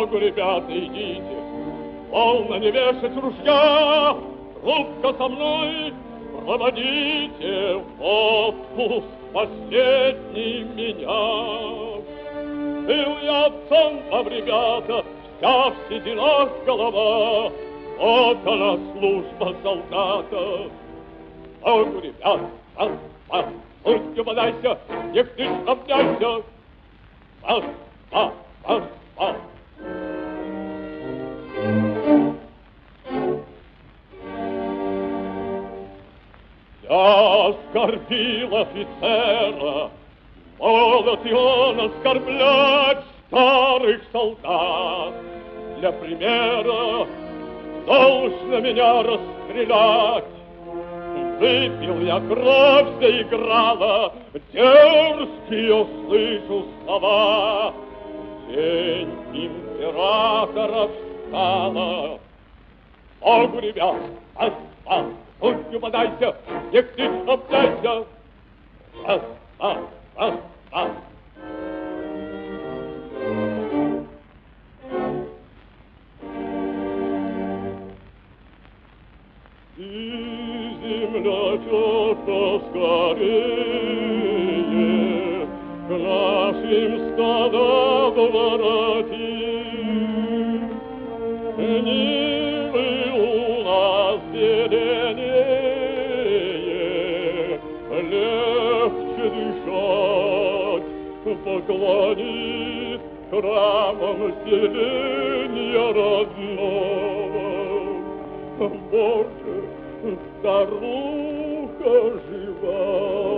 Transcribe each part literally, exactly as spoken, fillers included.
дорогу, ребята, идите. Полно не вешать ружья, трубка со мной, проводите в отпуск последний меня. Был я отцом, вам, ребята, вся в сединах голова, вот она служба солдата. Дорогу, ребята, раз, два, пусть упадайся, не ты равняйся. Раз, два, раз, два. Я оскорбил офицера, молод и он оскорблять старых солдат. Для примера должно меня расстрелять. Выпил я, кровь заиграла, дерзкие слышу слова. День императора встала. Богу, ребят, раз, два, пусть не упадайся, не птичь, обдайся. Раз, два, раз, два. Земля чё-то скорее к нашим стадам вороти. Нивы у нас зеленее, легче дышать, поклонись храмам селения родного. Боже, старуха жива,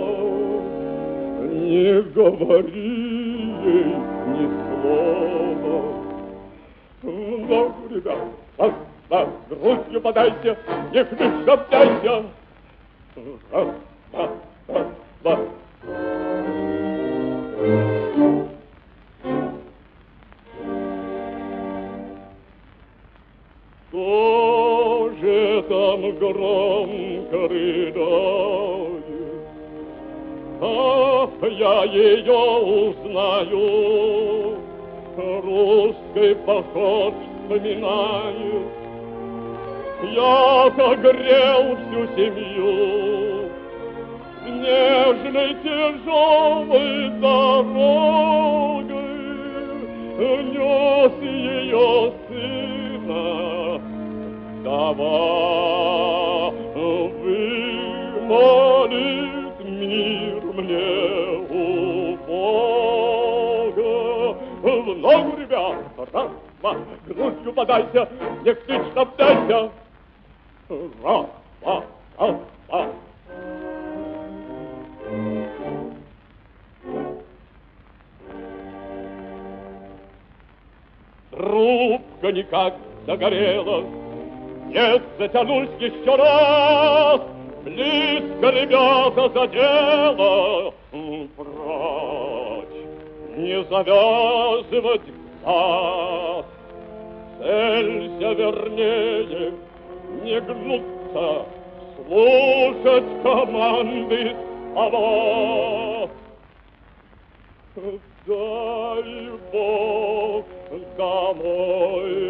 не говори ей ни слова. Ну, ребят, раз, два, грудью подайся, не шептайся. Раз, два, раз, два. Кто же там громко рыдает? Ах, я ее узнаю, русский поход вспоминаю. Я согрел всю семью с нежной тяжелой дорогой, нес ее сына. Вдова вымолит мир мне у Бога. В ногу, ребят, раз, два, грудью подайся, не птичь, обдайся. Раз, два, раз, два. Трубка никак загорелась. Нет, затянусь еще раз, близко, ребята, за дело. Прочь, не завязывать глаз, целься вернее, не гнуться, слушать команды слова. Дай Бог домой